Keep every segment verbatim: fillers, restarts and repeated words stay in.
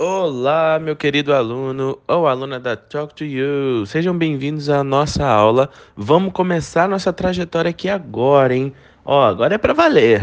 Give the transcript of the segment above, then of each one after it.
Olá, meu querido aluno ou aluna da Talk to You. Sejam bem-vindos à nossa aula. Vamos começar nossa trajetória aqui agora, hein? Ó, agora é para valer.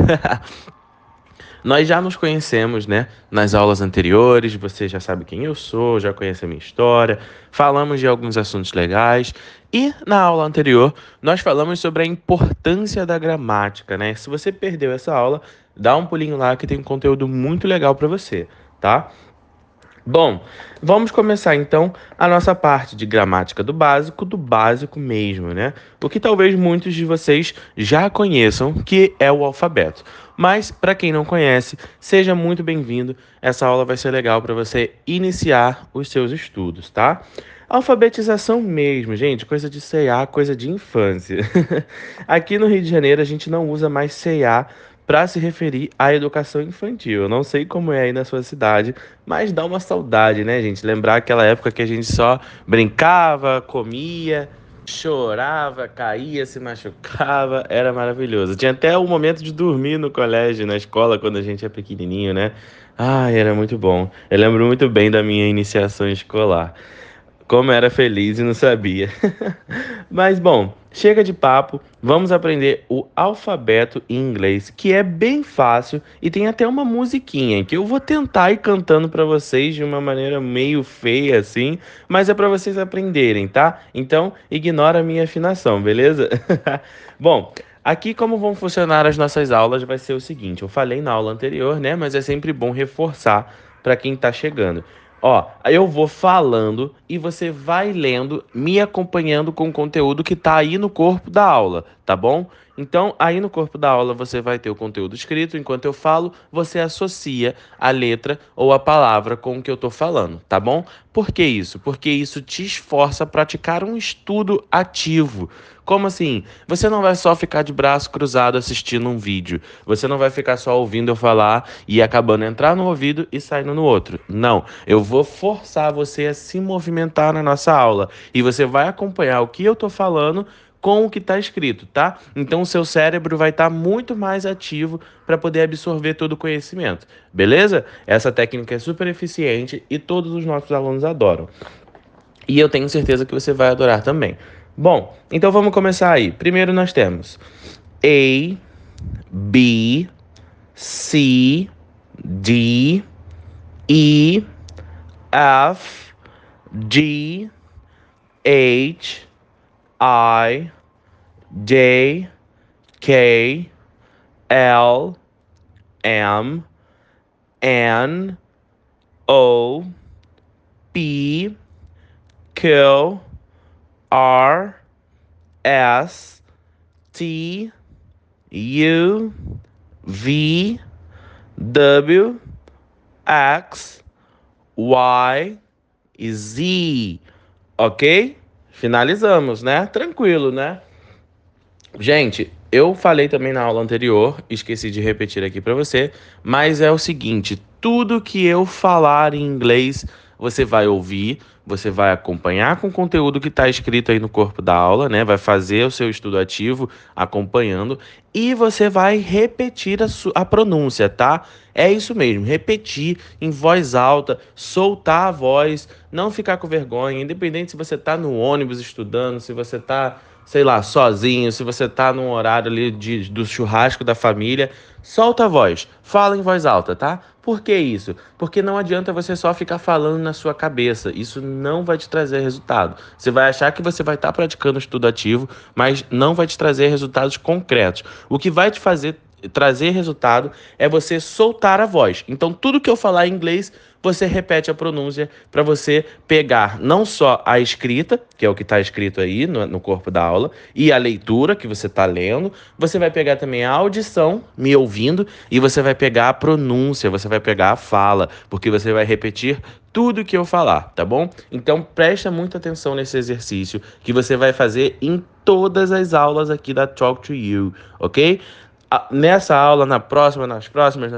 Nós já nos conhecemos, né? Nas aulas anteriores, você já sabe quem eu sou, já conhece a minha história, falamos de alguns assuntos legais. E na aula anterior, nós falamos sobre a importância da gramática, né? Se você perdeu essa aula, dá um pulinho lá que tem um conteúdo muito legal para você, tá? Bom, vamos começar então a nossa parte de gramática do básico, do básico mesmo, né? O que talvez muitos de vocês já conheçam, que é o alfabeto. Mas, para quem não conhece, seja muito bem-vindo. Essa aula vai ser legal para você iniciar os seus estudos, tá? Alfabetização mesmo, gente, coisa de C e A, coisa de infância. Aqui no Rio de Janeiro, a gente não usa mais C e A para se referir à educação infantil. Eu não sei como é aí na sua cidade, mas dá uma saudade, né, gente? Lembrar aquela época que a gente só brincava, comia, chorava, caía, se machucava, era maravilhoso. Tinha até o momento de dormir no colégio, na escola, quando a gente é pequenininho, né? Ai, era muito bom. Eu lembro muito bem da minha iniciação escolar. Como era feliz e não sabia. Mas bom, chega de papo, vamos aprender o alfabeto em inglês, que é bem fácil e tem até uma musiquinha que eu vou tentar ir cantando para vocês de uma maneira meio feia assim, mas é para vocês aprenderem, tá? Então, ignora a minha afinação, beleza? Bom, aqui como vão funcionar as nossas aulas vai ser o seguinte, eu falei na aula anterior, né, mas é sempre bom reforçar para quem está chegando. Ó, eu vou falando e você vai lendo, me acompanhando com o conteúdo que tá aí no corpo da aula, tá bom? Então, aí no corpo da aula você vai ter o conteúdo escrito, enquanto eu falo, você associa a letra ou a palavra com o que eu tô falando, tá bom? Por que isso? Porque isso te esforça a praticar um estudo ativo. Como assim? Você não vai só ficar de braço cruzado assistindo um vídeo. Você não vai ficar só ouvindo eu falar e acabando entrar no ouvido e saindo no outro. Não. Eu vou forçar você a se movimentar na nossa aula. E você vai acompanhar o que eu tô falando com o que está escrito, tá? Então o seu cérebro vai estar muito mais ativo para poder absorver todo o conhecimento. Beleza? Essa técnica é super eficiente e todos os nossos alunos adoram. E eu tenho certeza que você vai adorar também. Bom, então vamos começar aí. Primeiro nós temos A, B, C, D, E, F, G, H, I, J, K, L, M, N, O, P, Q, R, S, T, U, V, W, X, Y e Z. Ok? Finalizamos, né? Tranquilo, né? Gente, eu falei também na aula anterior, esqueci de repetir aqui para você, mas é o seguinte, tudo que eu falar em inglês, você vai ouvir, você vai acompanhar com o conteúdo que está escrito aí no corpo da aula, né? Vai fazer o seu estudo ativo acompanhando e você vai repetir a, su- a pronúncia, tá? É isso mesmo, repetir em voz alta, soltar a voz, não ficar com vergonha, independente se você está no ônibus estudando, se você está sei lá, sozinho, se você tá num horário ali de, do churrasco da família, solta a voz, fala em voz alta, tá? Por que isso? Porque não adianta você só ficar falando na sua cabeça, isso não vai te trazer resultado. Você vai achar que você vai estar praticando estudo ativo, mas não vai te trazer resultados concretos. O que vai te fazer trazer resultado é você soltar a voz. Então, tudo que eu falar em inglês, você repete a pronúncia para você pegar não só a escrita, que é o que está escrito aí no, no corpo da aula, e a leitura que você está lendo, você vai pegar também a audição, me ouvindo, e você vai pegar a pronúncia, você vai pegar a fala, porque você vai repetir tudo que eu falar, tá bom? Então presta muita atenção nesse exercício que você vai fazer em todas as aulas aqui da Talk to You, ok? Nessa aula, na próxima, nas próximas, na próxima,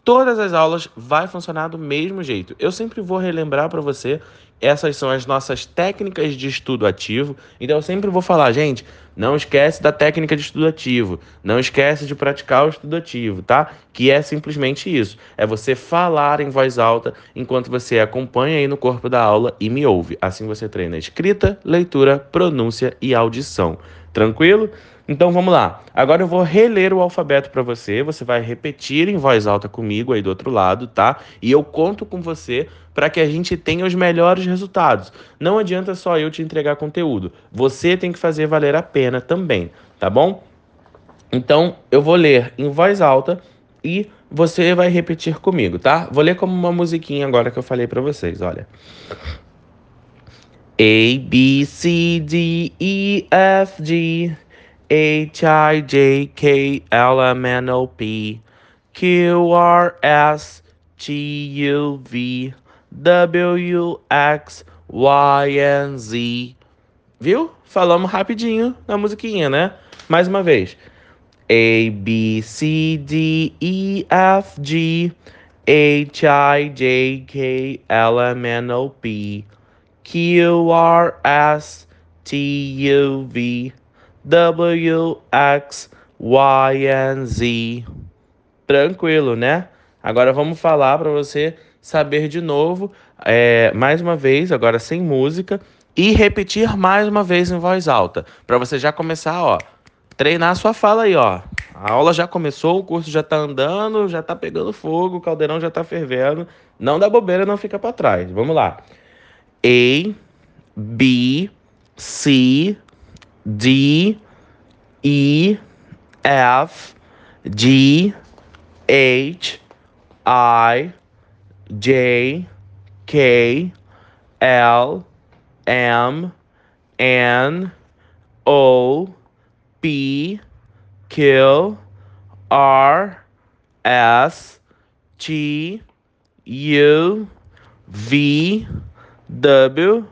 Todas as aulas vai funcionar do mesmo jeito. Eu sempre vou relembrar para você, essas são as nossas técnicas de estudo ativo. Então eu sempre vou falar, gente, não esquece da técnica de estudo ativo, não esquece de praticar o estudo ativo, tá? Que é simplesmente isso, é você falar em voz alta enquanto você acompanha aí no corpo da aula e me ouve. Assim você treina escrita, leitura, pronúncia e audição. Tranquilo? Então vamos lá. Agora eu vou reler o alfabeto para você. Você vai repetir em voz alta comigo aí do outro lado, tá? E eu conto com você para que a gente tenha os melhores resultados. Não adianta só eu te entregar conteúdo. Você tem que fazer valer a pena também, tá bom? Então eu vou ler em voz alta e você vai repetir comigo, tá? Vou ler como uma musiquinha agora que eu falei para vocês, olha. A, B, C, D, E, F, G, H, I, J, K, L, M, N, O, P, Q, R, S, T, U, V, W, X, Y, and Z. Viu? Falamos rapidinho na musiquinha, né? Mais uma vez. A, B, C, D, E, F, G, H, I, J, K, L, M, N, O, P, Q, R, S, T, U, V, W, X, Y, and Z. Tranquilo, né? Agora vamos falar para você saber de novo, é, mais uma vez, agora sem música, e repetir mais uma vez em voz alta, para você já começar, ó, treinar a sua fala aí, ó. A aula já começou, o curso já tá andando, já tá pegando fogo, o caldeirão já tá fervendo. Não dá bobeira, não fica para trás. Vamos lá. A, B, C, D, E, F, G, H, I, J, K, L, M, N, O, P, Q, R, S, T, U, V, W,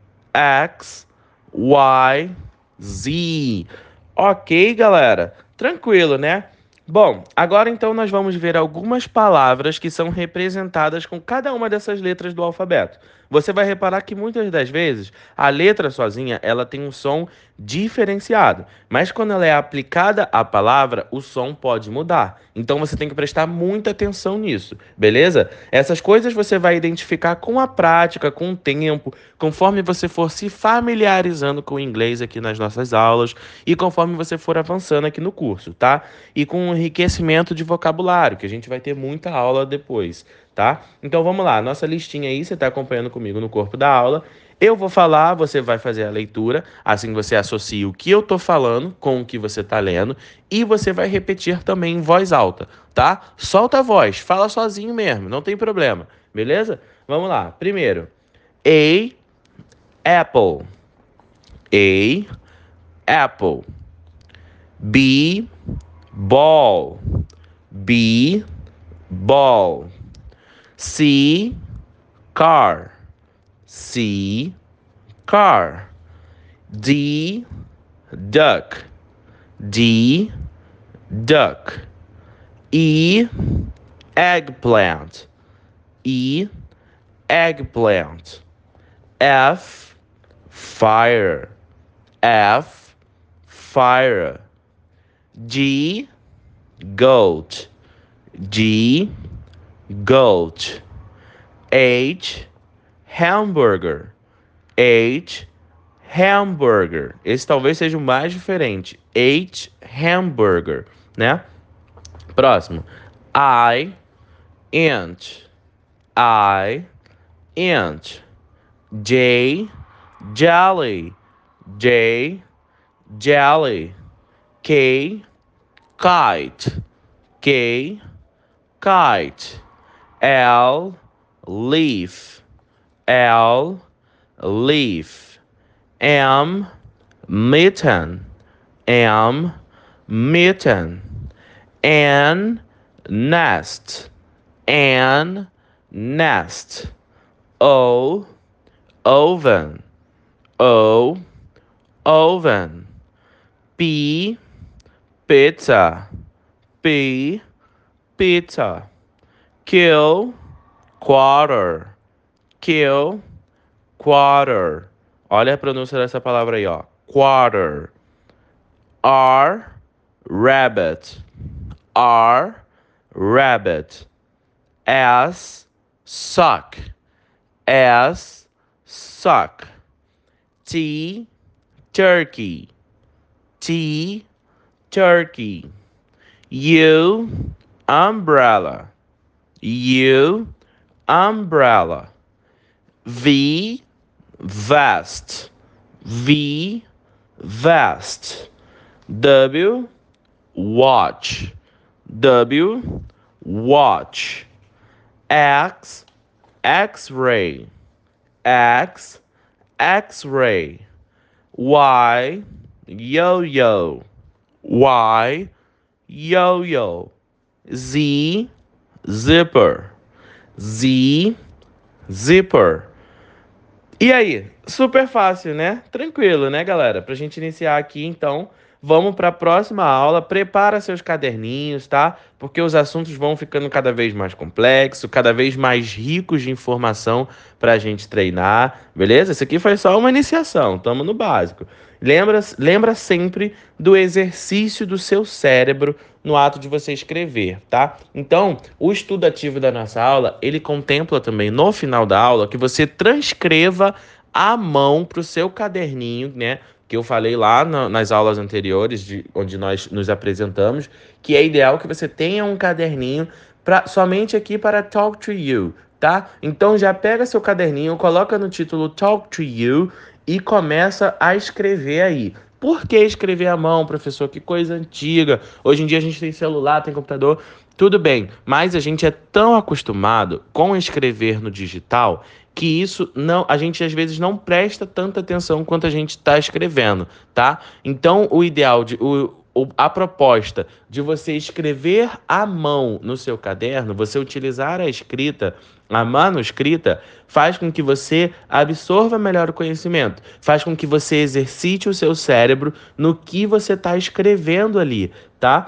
X, Y, Z. Ok, galera? Tranquilo, né? Bom, agora então nós vamos ver algumas palavras que são representadas com cada uma dessas letras do alfabeto. Você vai reparar que muitas das vezes a letra sozinha ela tem um som diferenciado, mas quando ela é aplicada à palavra, o som pode mudar. Então você tem que prestar muita atenção nisso, beleza? Essas coisas você vai identificar com a prática, com o tempo, conforme você for se familiarizando com o inglês aqui nas nossas aulas e conforme você for avançando aqui no curso, tá? E com o enriquecimento de vocabulário, que a gente vai ter muita aula depois, tá? Então vamos lá, nossa listinha aí, você está acompanhando comigo no corpo da aula. Eu vou falar, você vai fazer a leitura, assim você associa o que eu tô falando com o que você tá lendo e você vai repetir também em voz alta, tá? Solta a voz, fala sozinho mesmo, não tem problema, beleza? Vamos lá. Primeiro, A, apple. A, apple. B, ball. B, ball. C, car. C, car. D, duck. D, duck. E, eggplant. E, eggplant. F, fire. F, fire. G, goat. G, goat. H, hamburger. H, hamburger. Esse talvez seja o mais diferente. H, hamburger, né? Próximo. I, inch. I, inch. J, jelly. J, jelly. K, kite. K, kite. L, leaf. L, leaf. M, mitten. M, mitten. N, nest. N, nest. O, oven. O, oven. P, pizza. P, pizza. Kill, quarter. Kill, quarter. Olha a pronúncia dessa palavra aí, ó. Quarter. R, rabbit. R, rabbit. S, suck. S, suck. T, turkey. T, turkey. U, umbrella. U, umbrella. V, vest. V, vest. W, watch. W, watch. X, X-ray. X, X-ray. Y, yo-yo. Y, yo-yo. Z, zipper. Z, zipper. E aí? Super fácil, né? Tranquilo, né, galera? Pra gente iniciar aqui, então, vamos para a próxima aula. Prepara seus caderninhos, tá? Porque os assuntos vão ficando cada vez mais complexos, cada vez mais ricos de informação para a gente treinar, beleza? Isso aqui foi só uma iniciação, estamos no básico. Lembra, lembra sempre do exercício do seu cérebro no ato de você escrever, tá? Então, o estudo ativo da nossa aula, ele contempla também, no final da aula, que você transcreva à mão para o seu caderninho, né? Que eu falei lá no, nas aulas anteriores, de, onde nós nos apresentamos, que é ideal que você tenha um caderninho pra, somente aqui para Talk to You, tá? Então já pega seu caderninho, coloca no título Talk to You e começa a escrever aí. Por que escrever à mão, professor? Que coisa antiga. Hoje em dia a gente tem celular, tem computador, tudo bem. Mas a gente é tão acostumado com escrever no digital que isso não, a gente às vezes não presta tanta atenção quanto a gente está escrevendo, tá? Então o ideal de o, o, a proposta de você escrever à mão no seu caderno, você utilizar a escrita, a manuscrita, faz com que você absorva melhor o conhecimento, faz com que você exercite o seu cérebro no que você está escrevendo ali, tá?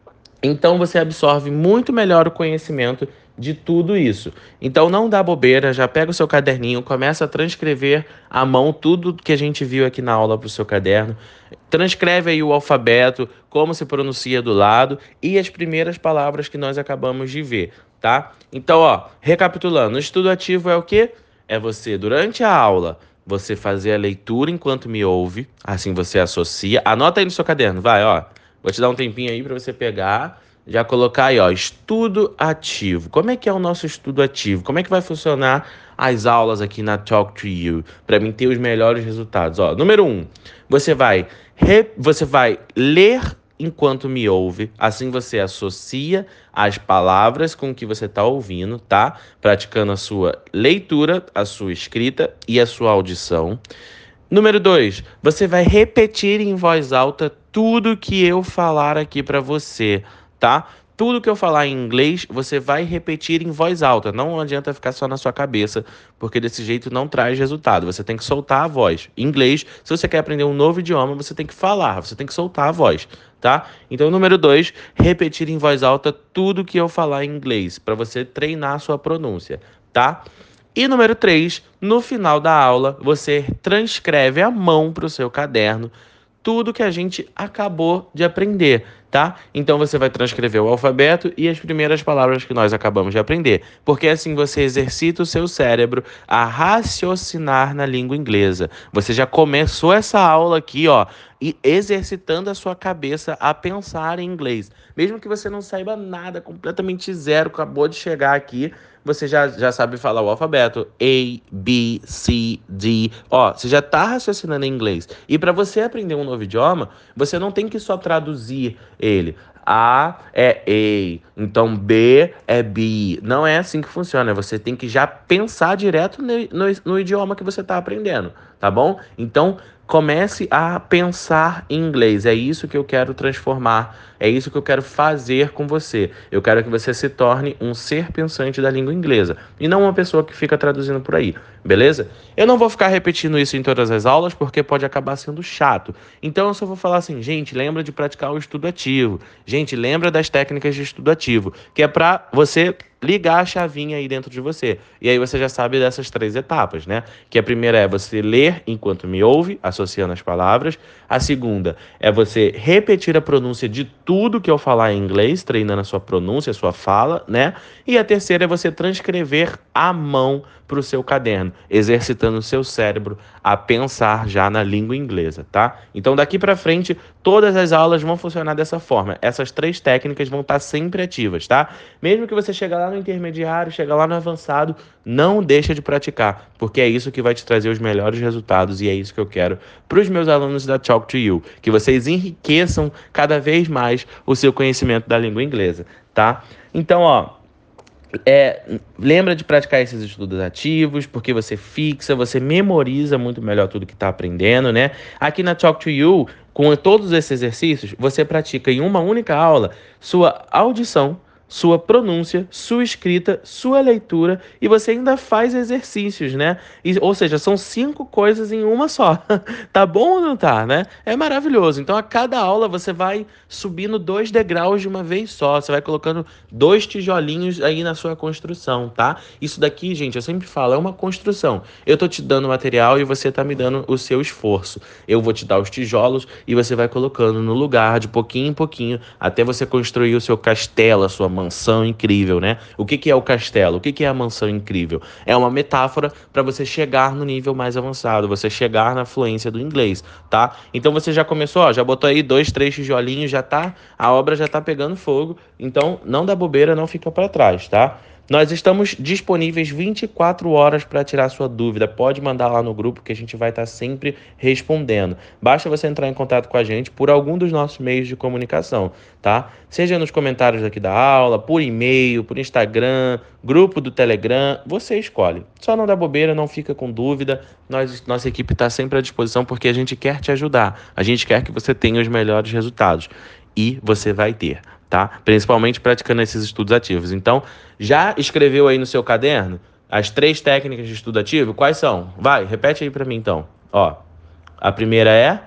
Então você absorve muito melhor o conhecimento de tudo isso. Então não dá bobeira, já pega o seu caderninho, começa a transcrever à mão tudo que a gente viu aqui na aula para o seu caderno. Transcreve aí o alfabeto, como se pronuncia do lado e as primeiras palavras que nós acabamos de ver, tá? Então, ó, recapitulando, o estudo ativo é o quê? É você, durante a aula, você fazer a leitura enquanto me ouve, assim você associa. Anota aí no seu caderno, vai, ó. Vou te dar um tempinho aí para você pegar, já colocar aí, ó, estudo ativo. Como é que é o nosso estudo ativo? Como é que vai funcionar as aulas aqui na Talk to You para mim ter os melhores resultados? Ó, número um, você vai, re... você vai ler enquanto me ouve, assim você associa as palavras com que você está ouvindo, tá? Praticando a sua leitura, a sua escrita e a sua audição. Número dois, você vai repetir em voz alta tudo que eu falar aqui para você, tá? Tudo que eu falar em inglês, você vai repetir em voz alta. Não adianta ficar só na sua cabeça, porque desse jeito não traz resultado. Você tem que soltar a voz. Em inglês, se você quer aprender um novo idioma, você tem que falar, você tem que soltar a voz, tá? Então, número dois, repetir em voz alta tudo que eu falar em inglês, para você treinar a sua pronúncia, tá? E número três, no final da aula, você transcreve à mão para o seu caderno tudo que a gente acabou de aprender, tá? Então você vai transcrever o alfabeto e as primeiras palavras que nós acabamos de aprender, porque assim você exercita o seu cérebro a raciocinar na língua inglesa. Você já começou essa aula aqui, ó, e exercitando a sua cabeça a pensar em inglês. Mesmo que você não saiba nada, completamente zero, acabou de chegar aqui, você já, já sabe falar o alfabeto, A, B, C, D, ó, você já está raciocinando em inglês. E para você aprender um novo idioma, você não tem que só traduzir ele. A é A, então B é B. Não é assim que funciona, você tem que já pensar direto no, no, no idioma que você está aprendendo, tá bom? Então, comece a pensar em inglês, é isso que eu quero transformar É isso que eu quero fazer com você. Eu quero que você se torne um ser pensante da língua inglesa e não uma pessoa que fica traduzindo por aí, beleza? Eu não vou ficar repetindo isso em todas as aulas porque pode acabar sendo chato. Então eu só vou falar assim, gente, lembra de praticar o estudo ativo. Gente, lembra das técnicas de estudo ativo, que é para você ligar a chavinha aí dentro de você. E aí você já sabe dessas três etapas, né? Que a primeira é você ler enquanto me ouve, associando as palavras. A segunda é você repetir a pronúncia de tudo que eu falar em inglês, treinando a sua pronúncia, a sua fala, né? E a terceira é você transcrever à mão para o seu caderno, exercitando o seu cérebro a pensar já na língua inglesa, tá? Então daqui para frente, todas as aulas vão funcionar dessa forma. Essas três técnicas vão estar sempre ativas, tá? Mesmo que você chegue lá no intermediário, chegue lá no avançado, não deixa de praticar, porque é isso que vai te trazer os melhores resultados e é isso que eu quero para os meus alunos da Talk to You, que vocês enriqueçam cada vez mais o seu conhecimento da língua inglesa, tá? Então, ó, É, lembra de praticar esses estudos ativos, porque você fixa, você memoriza muito melhor tudo que está aprendendo, né? Aqui na Talk to You, com todos esses exercícios, você pratica em uma única aula sua audição, sua pronúncia, sua escrita, sua leitura e você ainda faz exercícios, né? E, ou seja, são cinco coisas em uma só. Tá bom ou não tá, né? É maravilhoso. Então, a cada aula você vai subindo dois degraus de uma vez só. Você vai colocando dois tijolinhos aí na sua construção, tá? Isso daqui, gente, eu sempre falo, é uma construção. Eu tô te dando material e você tá me dando o seu esforço. Eu vou te dar os tijolos e você vai colocando no lugar de pouquinho em pouquinho até você construir o seu castelo, a sua mansão incrível, né? O que que é o castelo? O que que é a mansão incrível? É uma metáfora para você chegar no nível mais avançado, você chegar na fluência do inglês, tá? Então você já começou, ó, já botou aí dois, três tijolinhos, já tá, a obra já tá pegando fogo. Então não dá bobeira, não fica para trás, tá? Nós estamos disponíveis vinte e quatro horas para tirar sua dúvida. Pode mandar lá no grupo que a gente vai estar sempre respondendo. Basta você entrar em contato com a gente por algum dos nossos meios de comunicação, tá? Seja nos comentários aqui da aula, por e-mail, por Instagram, grupo do Telegram, você escolhe. Só não dá bobeira, não fica com dúvida. Nós, nossa equipe está sempre à disposição porque a gente quer te ajudar. A gente quer que você tenha os melhores resultados. E você vai ter, tá? Principalmente praticando esses estudos ativos. Então, já escreveu aí no seu caderno as três técnicas de estudo ativo? Quais são? Vai, repete aí para mim então. Ó, a primeira é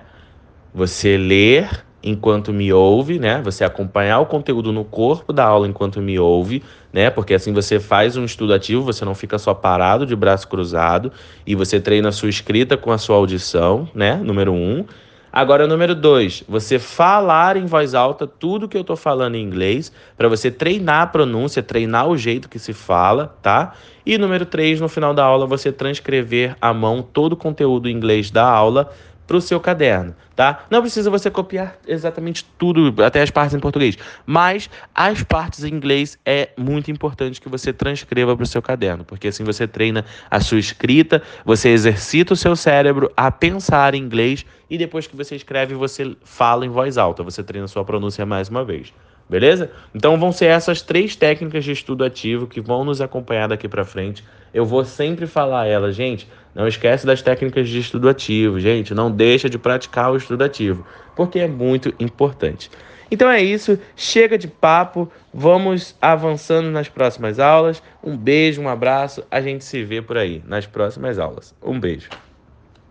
você ler enquanto me ouve, né? Você acompanhar o conteúdo no corpo da aula enquanto me ouve, né? Porque assim você faz um estudo ativo, você não fica só parado de braço cruzado e você treina a sua escrita com a sua audição, né? Número um. Agora, número dois, você falar em voz alta tudo que eu tô falando em inglês, para você treinar a pronúncia, treinar o jeito que se fala, tá? E número três, no final da aula, você transcrever à mão todo o conteúdo em inglês da aula para o seu caderno, tá? Não precisa você copiar exatamente tudo, até as partes em português, mas as partes em inglês é muito importante que você transcreva para o seu caderno, porque assim você treina a sua escrita, você exercita o seu cérebro a pensar em inglês e depois que você escreve, você fala em voz alta, você treina a sua pronúncia mais uma vez. Beleza? Então vão ser essas três técnicas de estudo ativo que vão nos acompanhar daqui para frente. Eu vou sempre falar elas, gente. Não esquece das técnicas de estudo ativo, gente. Não deixa de praticar o estudo ativo, porque é muito importante. Então é isso. Chega de papo. Vamos avançando nas próximas aulas. Um beijo, um abraço. A gente se vê por aí nas próximas aulas. Um beijo.